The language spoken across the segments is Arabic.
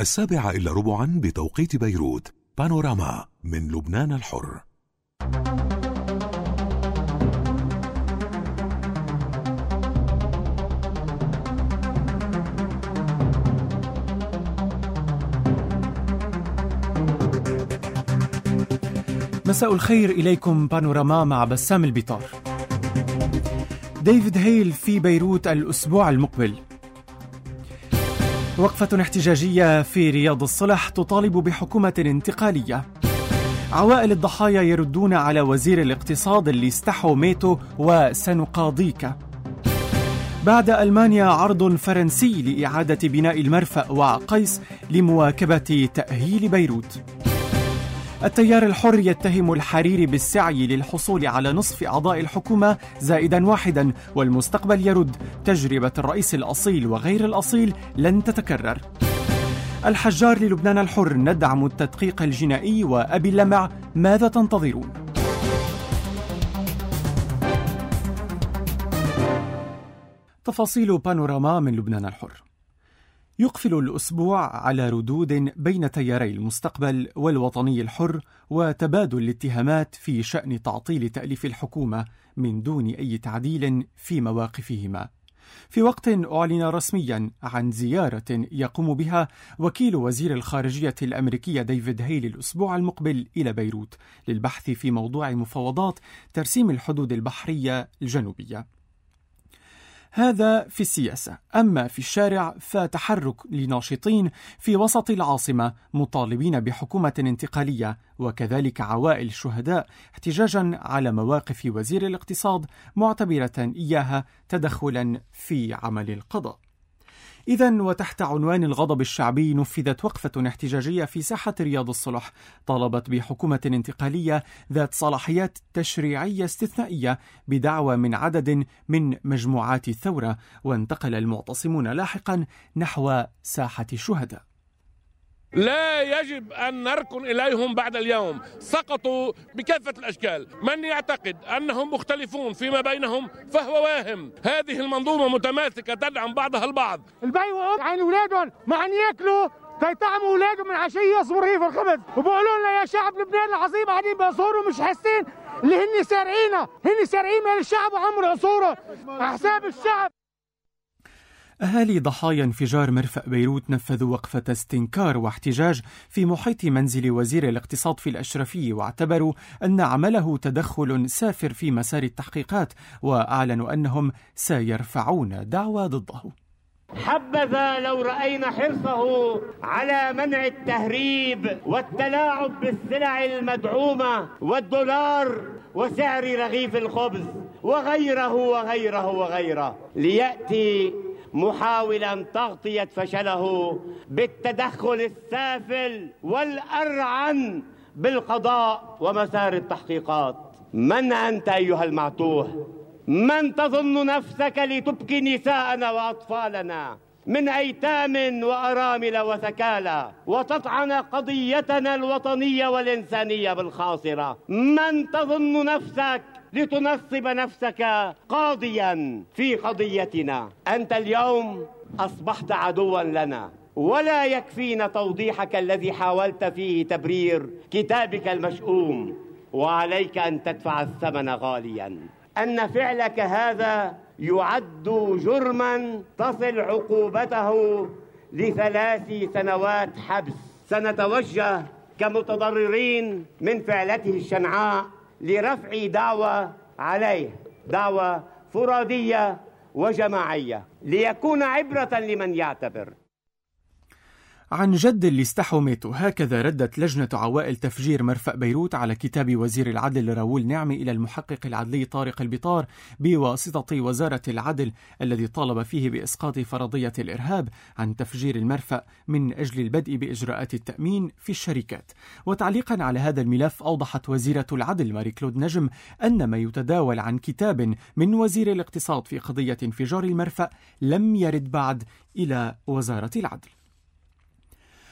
7:15 بتوقيت بيروت. بانوراما من لبنان الحر. مساء الخير إليكم. بانوراما مع بسام البطار. ديفيد هيل في بيروت الأسبوع المقبل. وقفة احتجاجية في رياض الصلح تطالب بحكومة انتقالية. عوائل الضحايا يردون على وزير الاقتصاد اللي استحوا ميتو وسنقاضيك. بعد ألمانيا عرض فرنسي لإعادة بناء المرفأ وقيس لمواكبة تأهيل بيروت. التيار الحر يتهم الحريري بالسعي للحصول على نصف أعضاء الحكومة زائدا واحدا، والمستقبل يرد تجربة الرئيس الأصيل وغير الأصيل لن تتكرر. الحجار للبنان الحر: ندعم التدقيق الجنائي وأبي اللمع، ماذا تنتظرون؟ تفاصيل بانوراما من لبنان الحر. يقفل الأسبوع على ردود بين تياري المستقبل والوطني الحر وتبادل الاتهامات في شأن تعطيل تأليف الحكومة من دون أي تعديل في مواقفهما، في وقت أعلن رسميا عن زيارة يقوم بها وكيل وزير الخارجية الأمريكية ديفيد هيل الأسبوع المقبل إلى بيروت للبحث في موضوع مفاوضات ترسيم الحدود البحرية الجنوبية. هذا في السياسة. أما في الشارع فتحرك لناشطين في وسط العاصمة مطالبين بحكومة انتقالية، وكذلك عوائل الشهداء احتجاجا على مواقف وزير الاقتصاد معتبرة إياها تدخلا في عمل القضاء. إذن وتحت عنوان الغضب الشعبي نفذت وقفة احتجاجية في ساحة رياض الصلح طالبت بحكومة انتقالية ذات صلاحيات تشريعية استثنائية بدعوى من عدد من مجموعات الثورة، وانتقل المعتصمون لاحقا نحو ساحة الشهداء. لا يجب أن نركن إليهم بعد اليوم، سقطوا بكافة الأشكال. من يعتقد أنهم مختلفون فيما بينهم فهو واهم. هذه المنظومة متماسكة تدعم بعضها البعض. البي وأم عن أولادهم ما عن ياكلوا تيطعموا أولادهم من عشية يصبوا رغيف الخبز، وبقولوا لنا يا شعب لبنان العظيم قاعدين بقصورهم مش حاسين اللي هن سارقين مال الشعب وعمروا عصوره على حساب الشعب. أهالي ضحايا انفجار مرفأ بيروت نفذوا وقفة استنكار واحتجاج في محيط منزل وزير الاقتصاد في الأشرفية، واعتبروا أن عمله تدخل سافر في مسار التحقيقات، وأعلنوا أنهم سيرفعون دعوى ضده. حبذا لو رأينا حرصه على منع التهريب والتلاعب بالسلع المدعومة والدولار وسعر رغيف الخبز وغيره ليأتي محاولا تغطية فشله بالتدخل السافل والأرعن بالقضاء ومسار التحقيقات. من أنت أيها المعتوه؟ من تظن نفسك لتبكي نساءنا وأطفالنا من أيتام وأرامل وثكالى وتطعن قضيتنا الوطنية والإنسانية بالخاصرة؟ من تظن نفسك لتنصب نفسك قاضيا في قضيتنا؟ أنت اليوم أصبحت عدوا لنا، ولا يكفينا توضيحك الذي حاولت فيه تبرير كتابك المشؤوم، وعليك أن تدفع الثمن غاليا. أن فعلك هذا يعد جرما تصل عقوبته ل3 سنوات حبس. سنتوجه كمتضررين من فعلته الشنعاء لرفع دعوى عليه، دعوى فرادية وجماعية، ليكون عبرة لمن يعتبر. عن جد اللي استحوا ميتوا، هكذا ردت لجنة عوائل تفجير مرفأ بيروت على كتاب وزير العدل راؤول نعمي إلى المحقق العدلي طارق البطار بواسطة وزارة العدل، الذي طالب فيه بإسقاط فرضية الإرهاب عن تفجير المرفأ من أجل البدء بإجراءات التأمين في الشركات. وتعليقا على هذا الملف أوضحت وزيرة العدل ماري كلود نجم أن ما يتداول عن كتاب من وزير الاقتصاد في قضية انفجار المرفأ لم يرد بعد إلى وزارة العدل.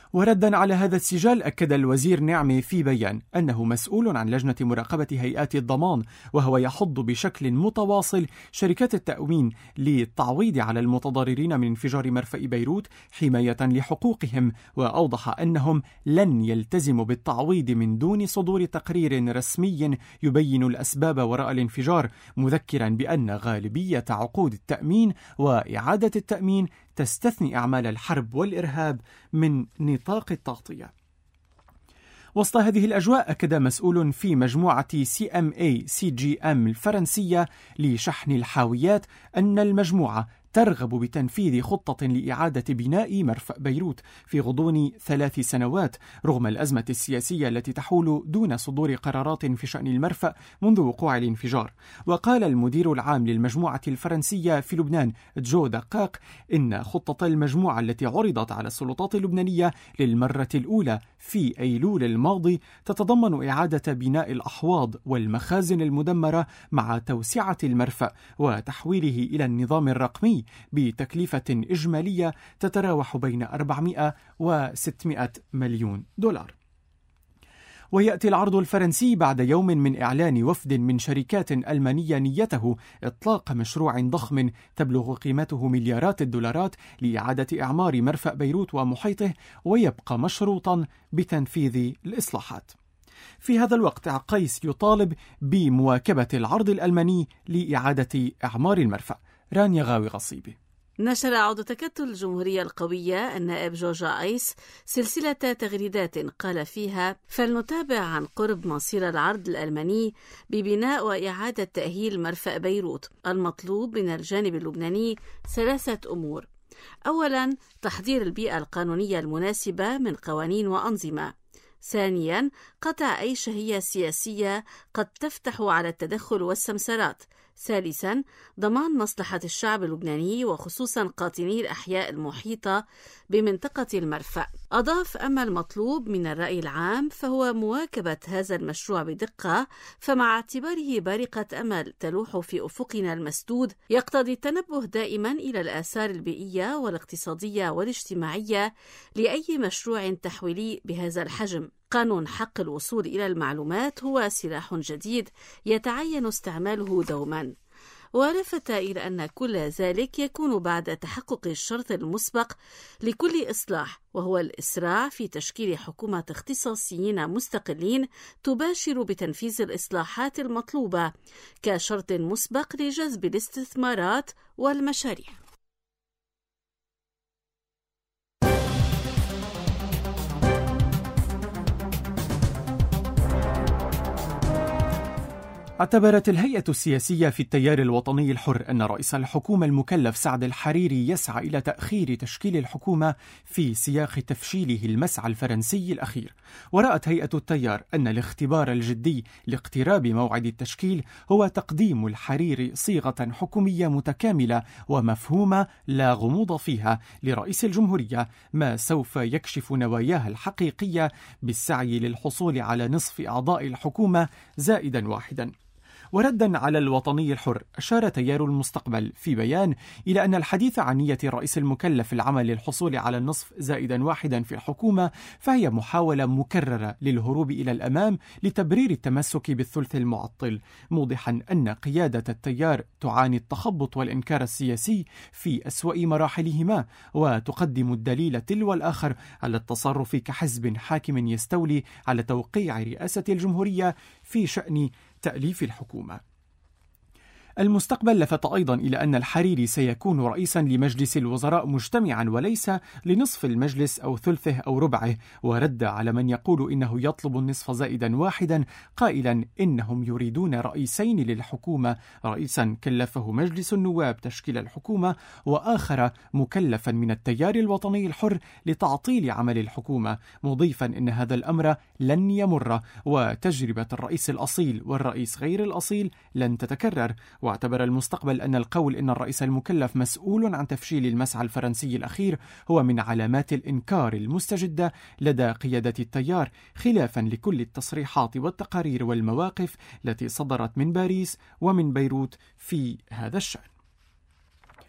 وردا على هذا السجال، أكد الوزير نعمة في بيان أنه مسؤول عن لجنة مراقبة هيئات الضمان، وهو يحض بشكل متواصل شركات التأمين للتعويض على المتضررين من انفجار مرفأ بيروت حماية لحقوقهم، وأوضح أنهم لن يلتزموا بالتعويض من دون صدور تقرير رسمي يبين الأسباب وراء الانفجار، مذكرا بأن غالبية عقود التأمين وإعادة التأمين تستثني أعمال الحرب والإرهاب من نطاق التغطية. وسط هذه الأجواء، أكد مسؤول في مجموعة CMA-CGM الفرنسية لشحن الحاويات أن المجموعة ترغب بتنفيذ خطة لإعادة بناء مرفأ بيروت في غضون 3 سنوات رغم الأزمة السياسية التي تحول دون صدور قرارات في شأن المرفأ منذ وقوع الانفجار. وقال المدير العام للمجموعة الفرنسية في لبنان جو دقاق إن خطة المجموعة التي عرضت على السلطات اللبنانية للمرة الأولى في أيلول الماضي تتضمن إعادة بناء الأحواض والمخازن المدمرة مع توسعة المرفأ وتحويله إلى النظام الرقمي بتكلفة إجمالية تتراوح بين 400 و600 مليون دولار. ويأتي العرض الفرنسي بعد يوم من إعلان وفد من شركات ألمانية نيته إطلاق مشروع ضخم تبلغ قيمته مليارات الدولارات لإعادة إعمار مرفأ بيروت ومحيطه، ويبقى مشروطا بتنفيذ الإصلاحات. في هذا الوقت قيس يطالب بمواكبة العرض الألماني لإعادة إعمار المرفأ. رانيا غاوي غصيبي. نشر عضو تكتل الجمهورية القوية النائب جورجا أيس سلسلة تغريدات قال فيها: فلنتابع عن قرب مصير العرض الألماني ببناء وإعادة تأهيل مرفأ بيروت. المطلوب من الجانب اللبناني 3 أمور: أولاً، تحضير البيئة القانونية المناسبة من قوانين وأنظمة. ثانياً، قطع أي شهية سياسية قد تفتح على التدخل والسمسرات. ثالثاً، ضمان مصلحة الشعب اللبناني وخصوصاً قاطني الأحياء المحيطة بمنطقة المرفأ. أضاف: أما المطلوب من الرأي العام فهو مواكبة هذا المشروع بدقة، فمع اعتباره بارقة أمل تلوح في أفقنا المسدود، يقتضي التنبه دائماً إلى الآثار البيئية والاقتصادية والاجتماعية لأي مشروع تحويلي بهذا الحجم. قانون حق الوصول إلى المعلومات هو سلاح جديد يتعين استعماله دوما. ولفت إلى أن كل ذلك يكون بعد تحقق الشرط المسبق لكل إصلاح، وهو الإسراع في تشكيل حكومة اختصاصيين مستقلين تباشر بتنفيذ الإصلاحات المطلوبة كشرط مسبق لجذب الاستثمارات والمشاريع. اعتبرت الهيئة السياسية في التيار الوطني الحر أن رئيس الحكومة المكلف سعد الحريري يسعى إلى تأخير تشكيل الحكومة في سياق تفشيله المسعى الفرنسي الأخير. ورأت هيئة التيار أن الاختبار الجدي لاقتراب موعد التشكيل هو تقديم الحريري صيغة حكومية متكاملة ومفهومة لا غموض فيها لرئيس الجمهورية، ما سوف يكشف نواياها الحقيقية بالسعي للحصول على نصف أعضاء الحكومة زائدا واحدا. وردا على الوطني الحر، أشار تيار المستقبل في بيان إلى أن الحديث عن نية الرئيس المكلف العمل للحصول على النصف زائدا واحدا في الحكومة فهي محاولة مكررة للهروب إلى الأمام لتبرير التمسك بالثلث المعطل، موضحا أن قيادة التيار تعاني التخبط والإنكار السياسي في أسوأ مراحلهما، وتقدم الدليل تلو الآخر على التصرف كحزب حاكم يستولي على توقيع رئاسة الجمهورية في شأن تأليف الحكومة. المستقبل لفت أيضا إلى أن الحريري سيكون رئيسا لمجلس الوزراء مجتمعا وليس لنصف المجلس أو ثلثه أو ربعه، ورد على من يقول إنه يطلب النصف زائدا واحدا قائلا إنهم يريدون رئيسين للحكومة، رئيسا كلفه مجلس النواب تشكيل الحكومة وآخر مكلفا من التيار الوطني الحر لتعطيل عمل الحكومة، مضيفا إن هذا الأمر لن يمر وتجربة الرئيس الأصيل والرئيس غير الأصيل لن تتكرر. واعتبر المستقبل أن القول إن الرئيس المكلف مسؤول عن تفشيل المسعى الفرنسي الأخير هو من علامات الإنكار المستجدة لدى قيادة التيار، خلافا لكل التصريحات والتقارير والمواقف التي صدرت من باريس ومن بيروت في هذا الشأن.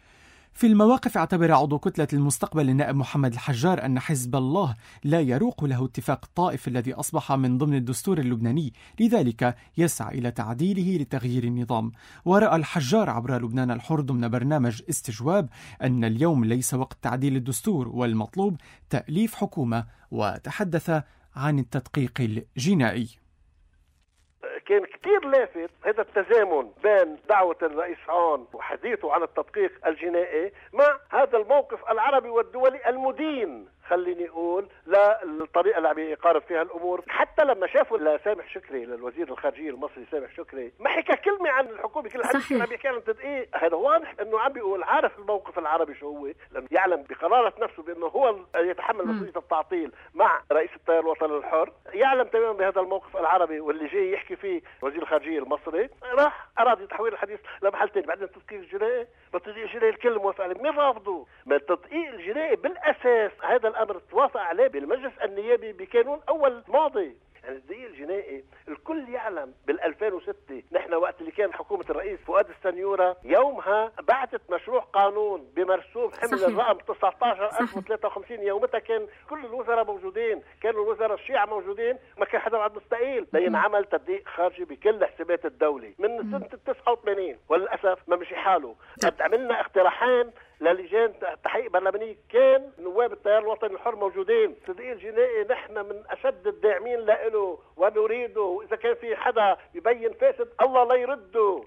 في المواقف اعتبر عضو كتلة المستقبل النائب محمد الحجار أن حزب الله لا يروق له اتفاق الطائف الذي أصبح من ضمن الدستور اللبناني، لذلك يسعى إلى تعديله لتغيير النظام. ورأى الحجار عبر لبنان الحر ضمن برنامج استجواب أن اليوم ليس وقت تعديل الدستور والمطلوب تأليف حكومة، وتحدث عن التدقيق الجنائي. كان كتير لافت هذا التزامن بين دعوة الرئيس عون وحديثه عن التدقيق الجنائي مع هذا الموقف العربي والدولي المدين، خليني أقول، للطريقة اللي عم يقارب فيها الأمور. حتى لما شافوا لسامح شكري، للوزير الخارجية المصري سامح شكري، ما حكى كلمة عن الحكومة، كل حديث عم يحكي عن التدقيق. هذا واضح أنه عم بيقول عارف الموقف العربي شو هو، لأنه يعلم بقرارة نفسه بأنه هو يتحمل مسؤولية التعطيل مع رئيس التيار الوطني الحر، يعلم تماما بهذا الموقف العربي واللي جاي يحكي فيه وزير الخارجية المصري، راح أراد تحويل الحديث لمحل ثاني. بعدين التدقيق الجنائي، بالتدقيق الجنائي الكل موافق عليه، مين رافضه؟ ما التدقيق الجنائي بالأساس هذا الأمر توافق عليه بالمجلس النيابي بقانون أول ماضي. يعني التدقيق الجنائي الكل يعلم بال2006 نحن وقت اللي كان حكومة الرئيس فؤاد السنيورة يومها بعثت مشروع قانون بمرسوم حمل الرقم 19053. يومتها كان كل الوزراء موجودين، كانوا الوزراء الشيعة موجودين، ما كان حدا بعد مستقيل، لينعمل تدقيق خارجي بكل حسابات الدولة من سنة 89. وللأسف ما مشي حاله. قد عملنا اقتراحين للجان تحقيق برلمانية، كان نواب التيار الوطني الحر موجودين. التدقيق الجنائي نحن من أشد الداعمين له ونريده، وإذا كان في حدا يبين فاسد الله لا يرده.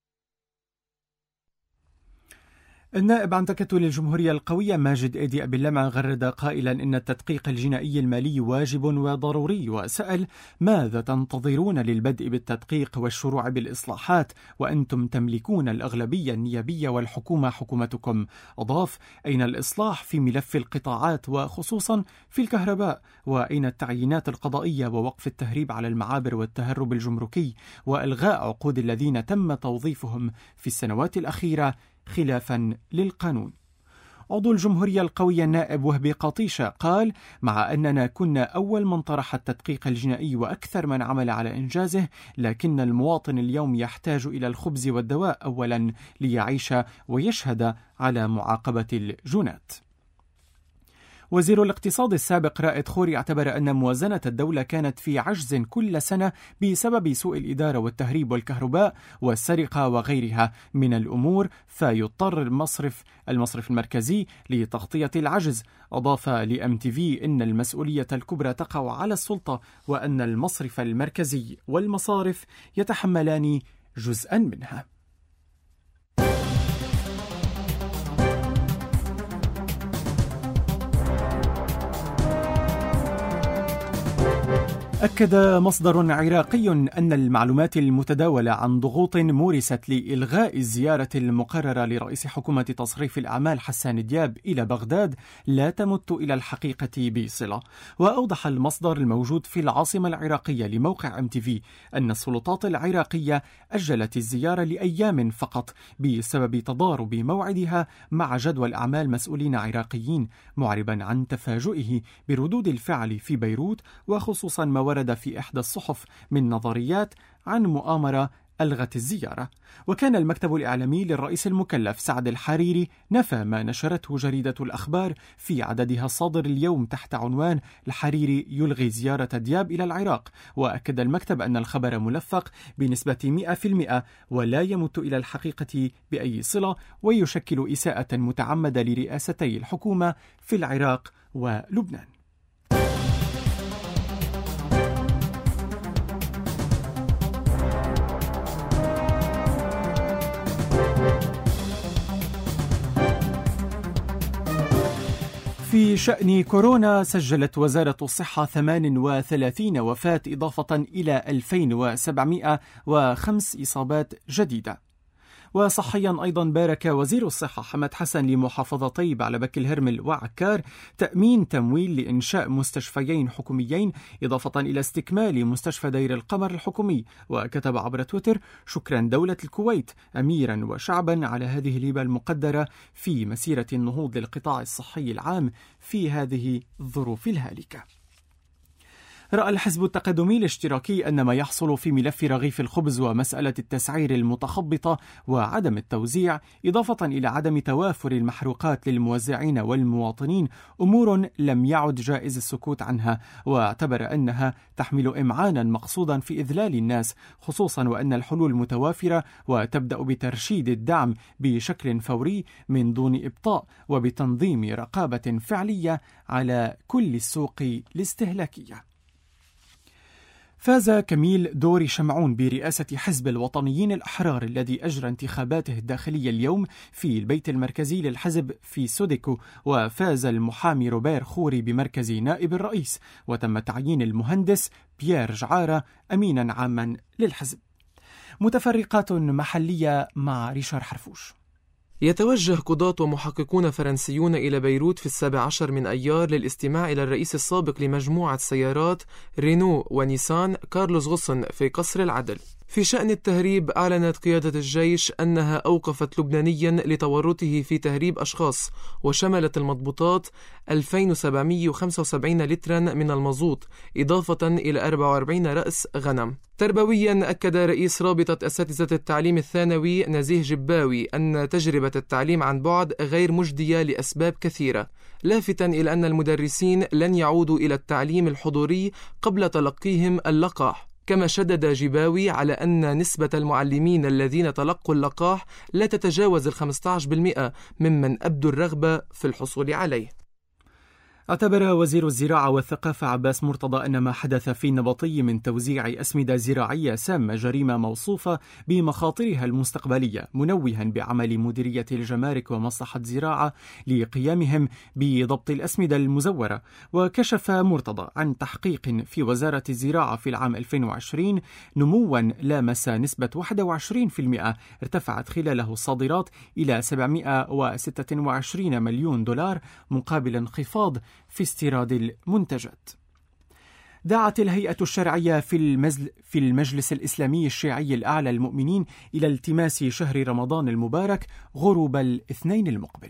النائب عن تكتل الجمهورية القوية ماجد إيدي أبي اللمع غرد قائلا إن التدقيق الجنائي المالي واجب وضروري، وسأل ماذا تنتظرون للبدء بالتدقيق والشروع بالإصلاحات وأنتم تملكون الأغلبية النيابية والحكومة حكومتكم. أضاف أين الإصلاح في ملف القطاعات وخصوصا في الكهرباء، وأين التعيينات القضائية ووقف التهريب على المعابر والتهرب الجمركي وإلغاء عقود الذين تم توظيفهم في السنوات الأخيرة خلافا للقانون. عضو الجمهورية القوية النائب وهبي قطيشة قال مع أننا كنا أول من طرح التدقيق الجنائي وأكثر من عمل على إنجازه، لكن المواطن اليوم يحتاج إلى الخبز والدواء أولا ليعيش ويشهد على معاقبة الجنات. وزير الاقتصاد السابق رائد خوري اعتبر أن موازنة الدولة كانت في عجز كل سنة بسبب سوء الإدارة والتهريب والكهرباء والسرقة وغيرها من الأمور، فيضطر المصرف المركزي لتغطية العجز. أضاف لMTV إن المسؤولية الكبرى تقع على السلطة، وأن المصرف المركزي والمصارف يتحملان جزءا منها. أكد مصدر عراقي أن المعلومات المتداولة عن ضغوط مورست لإلغاء الزيارة المقررة لرئيس حكومة تصريف الأعمال حسان دياب إلى بغداد لا تمت إلى الحقيقة بصلة. وأوضح المصدر الموجود في العاصمة العراقية لموقع MTV أن السلطات العراقية أجلت الزيارة لأيام فقط بسبب تضارب موعدها مع جدول أعمال مسؤولين عراقيين، معربا عن تفاجئه بردود الفعل في بيروت، وخصوصا ما ورد في إحدى الصحف من نظريات عن مؤامرة ألغت الزيارة. وكان المكتب الإعلامي للرئيس المكلف سعد الحريري نفى ما نشرته جريدة الأخبار في عددها الصادر اليوم تحت عنوان الحريري يلغي زيارة دياب إلى العراق. وأكد المكتب أن الخبر ملفق بنسبة 100% ولا يمت إلى الحقيقة بأي صلة، ويشكل إساءة متعمدة لرئاستي الحكومة في العراق ولبنان. في شأن كورونا، سجلت وزارة الصحة 38 وفاة إضافة إلى 2705 إصابات جديدة. وصحيا أيضا بارك وزير الصحة حمد حسن لمحافظتي بعلبك الهرمل وعكار تأمين تمويل لإنشاء مستشفيين حكوميين إضافة إلى استكمال مستشفى دير القمر الحكومي. وكتب عبر تويتر شكرا دولة الكويت أميرا وشعبا على هذه الهبة المقدرة في مسيرة النهوض للقطاع الصحي العام في هذه الظروف الهالكة. رأى الحزب التقدمي الاشتراكي أن ما يحصل في ملف رغيف الخبز ومسألة التسعير المتخبطة وعدم التوزيع، إضافة إلى عدم توافر المحروقات للموزعين والمواطنين، أمور لم يعد جائز السكوت عنها، واعتبر أنها تحمل إمعانا مقصودا في إذلال الناس، خصوصا وأن الحلول متوافرة وتبدأ بترشيد الدعم بشكل فوري من دون إبطاء وبتنظيم رقابة فعلية على كل السوق الاستهلاكية. فاز كميل دوري شمعون برئاسة حزب الوطنيين الأحرار الذي أجرى انتخاباته الداخلية اليوم في البيت المركزي للحزب في سوديكو، وفاز المحامي روبير خوري بمركز نائب الرئيس، وتم تعيين المهندس بيير جعارة أمينا عاما للحزب. متفرقات محلية مع ريشار حرفوش. يتوجه قضاة ومحققون فرنسيون إلى بيروت في 17 من أيار للاستماع إلى الرئيس السابق لمجموعة سيارات رينو ونيسان كارلوس غصن في قصر العدل. في شأن التهريب، أعلنت قيادة الجيش أنها أوقفت لبنانيا لتورطه في تهريب أشخاص، وشملت المضبوطات 2775 لترا من المازوت، إضافة إلى 44 رأس غنم. تربويا، أكد رئيس رابطة أساتذة التعليم الثانوي نزيه جباوي أن تجربة التعليم عن بعد غير مجدية لأسباب كثيرة، لافتا إلى أن المدرسين لن يعودوا إلى التعليم الحضوري قبل تلقيهم اللقاح. كما شدد جباوي على أن نسبة المعلمين الذين تلقوا اللقاح لا تتجاوز 15% ممن أبدوا الرغبة في الحصول عليه. اعتبر وزير الزراعة والثقافة عباس مرتضى أن ما حدث في النبطي من توزيع أسمدة زراعية سامة جريمة موصوفة بمخاطرها المستقبلية، منوها بعمل مديرية الجمارك ومصلحة زراعة لقيامهم بضبط الأسمدة المزورة. وكشف مرتضى عن تحقيق في وزارة الزراعة في العام 2020 نموا لامس نسبة 21%، ارتفعت خلاله الصادرات إلى 726 مليون دولار مقابل انخفاض في استيراد المنتجات. دعت الهيئة الشرعية في المجلس الإسلامي الشيعي الأعلى المؤمنين إلى التماس شهر رمضان المبارك غروب الاثنين المقبل.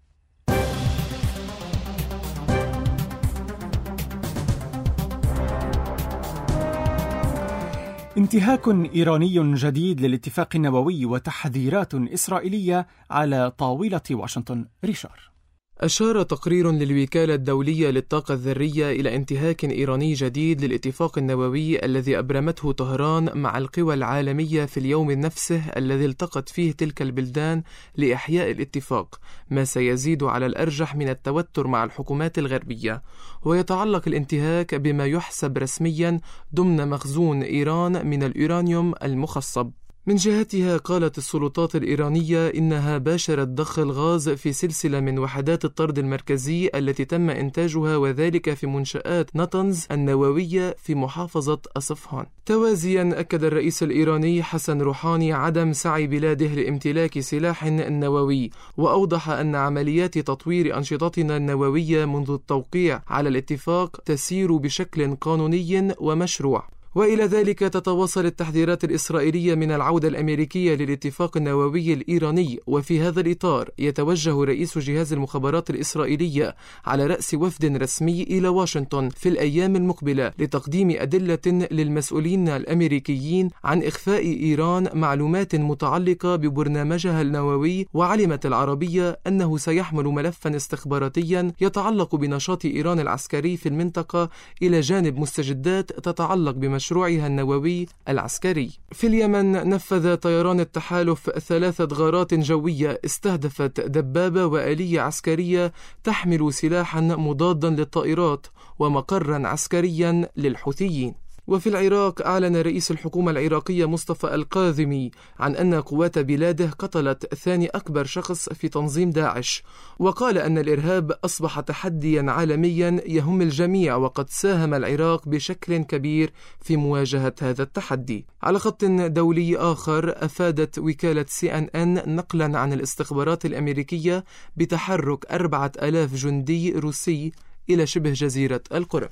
انتهاك إيراني جديد للاتفاق النووي وتحذيرات إسرائيلية على طاولة واشنطن. ريشار. أشار تقرير للوكالة الدولية للطاقة الذرية إلى انتهاك إيراني جديد للاتفاق النووي الذي أبرمته طهران مع القوى العالمية في اليوم نفسه الذي التقت فيه تلك البلدان لإحياء الاتفاق، ما سيزيد على الأرجح من التوتر مع الحكومات الغربية. ويتعلق الانتهاك بما يحسب رسميا ضمن مخزون إيران من اليورانيوم المخصب. من جهتها، قالت السلطات الإيرانية إنها باشرت ضخ الغاز في سلسلة من وحدات الطرد المركزي التي تم إنتاجها، وذلك في منشآت نطنز النووية في محافظة أصفهان. توازيا، أكد الرئيس الإيراني حسن روحاني عدم سعي بلاده لامتلاك سلاح نووي، وأوضح أن عمليات تطوير أنشطتنا النووية منذ التوقيع على الاتفاق تسير بشكل قانوني ومشروع. وإلى ذلك تتواصل التحذيرات الإسرائيلية من العودة الأمريكية للاتفاق النووي الإيراني. وفي هذا الإطار يتوجه رئيس جهاز المخابرات الإسرائيلية على رأس وفد رسمي إلى واشنطن في الأيام المقبلة لتقديم أدلة للمسؤولين الأمريكيين عن إخفاء إيران معلومات متعلقة ببرنامجها النووي. وعلمت العربية أنه سيحمل ملفا استخباراتيا يتعلق بنشاط إيران العسكري في المنطقة إلى جانب مستجدات تتعلق بمشروعها النووي العسكري. في اليمن، نفذ طيران التحالف 3 غارات جوية استهدفت دبابة وآلية عسكرية تحمل سلاحا مضادا للطائرات ومقرا عسكريا للحوثيين. وفي العراق، أعلن رئيس الحكومة العراقية مصطفى القاذمي عن أن قوات بلاده قتلت ثاني أكبر شخص في تنظيم داعش، وقال أن الإرهاب أصبح تحديا عالميا يهم الجميع، وقد ساهم العراق بشكل كبير في مواجهة هذا التحدي. على خط دولي آخر، أفادت وكالة CNN نقلا عن الاستخبارات الأمريكية بتحرك 4000 جندي روسي إلى شبه جزيرة القرم.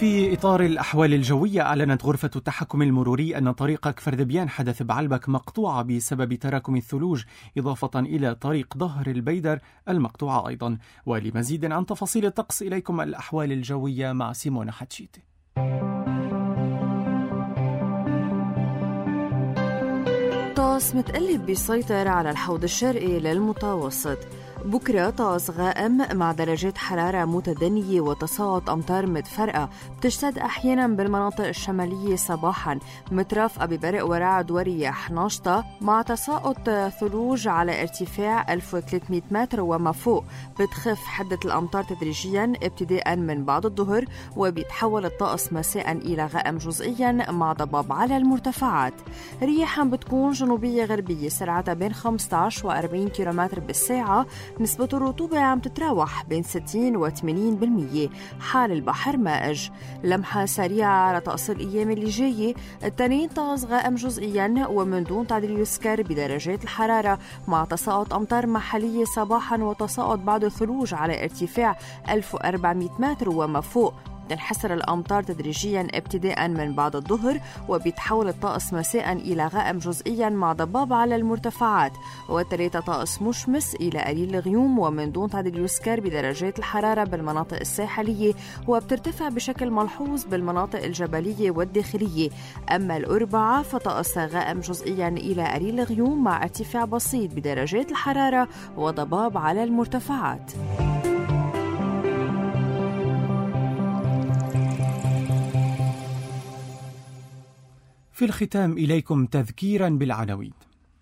في إطار الأحوال الجوية، أعلنت غرفة التحكم المروري أن طريق كفردبيان حدث بعلبك مقطوعة بسبب تراكم الثلوج، إضافة إلى طريق ظهر البيدر المقطوعة أيضا. ولمزيد عن تفاصيل الطقس إليكم الأحوال الجوية مع سيمونا حتشيتي. طقس متقلب بيسيطر على الحوض الشرقي للمتوسط. بكرة طقس غائم مع درجات حرارة متدنية وتساقط أمطار متفرقة بتشتد أحيانا بالمناطق الشمالية صباحا، مترافقة ببرق ورعد ورياح ناشطة مع تساقط ثلوج على ارتفاع 1300 متر وما فوق. بتخف حدة الأمطار تدريجيا ابتداء من بعد الظهر، وبيتحول الطقس مساء إلى غائم جزئيا مع ضباب على المرتفعات. رياحا بتكون جنوبية غربية سرعتها بين 15 و 40 كيلومتر بالساعة. نسبة الرطوبة عم تتراوح بين 60 و 80%. حال البحر مائج. لمحة سريعة على طقس الأيام اللي جاية. التنين طقس غائم جزئيا ومن دون تعديل يسكر بدرجات الحرارة، مع تساقط أمطار محلية صباحا وتساقط بعض الثلوج على ارتفاع 1400 متر وما فوق. تنحسر الأمطار تدريجيا ابتداء من بعد الظهر، وبيتحول الطقس مساء إلى غائم جزئيا مع ضباب على المرتفعات. والتلاتة طقس مشمس إلى قليل الغيوم ومن دون تعديل يسكر بدرجات الحرارة بالمناطق الساحلية، وبترتفع بشكل ملحوظ بالمناطق الجبلية والداخلية. أما الأربعاء فطقس غائم جزئيا إلى قليل الغيوم مع ارتفاع بسيط بدرجات الحرارة وضباب على المرتفعات. في الختام إليكم تذكيرا بالعناوين.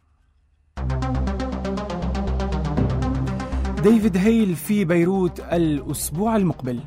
ديفيد هيل في بيروت الأسبوع المقبل.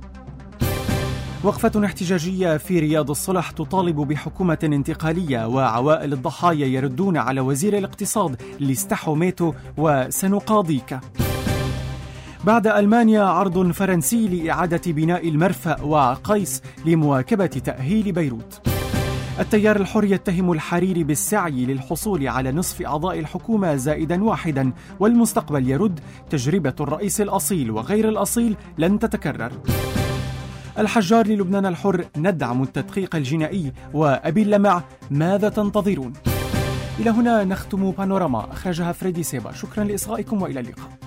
وقفة احتجاجية في رياض الصلح تطالب بحكومة انتقالية، وعوائل الضحايا يردون على وزير الاقتصاد اللي استحوا ماتوا وسنقاضيك. بعد ألمانيا عرض فرنسي لإعادة بناء المرفأ وقيس لمواكبة تأهيل بيروت. التيار الحر يتهم الحريري بالسعي للحصول على نصف أعضاء الحكومة زائدا واحدا، والمستقبل يرد تجربة الرئيس الأصيل وغير الأصيل لن تتكرر. الحجار للبنان الحر ندعم التدقيق الجنائي، وأبي اللمع ماذا تنتظرون؟ إلى هنا نختم بانوراما، أخرجها فريدي سيبا. شكرا لإصغائكم وإلى اللقاء.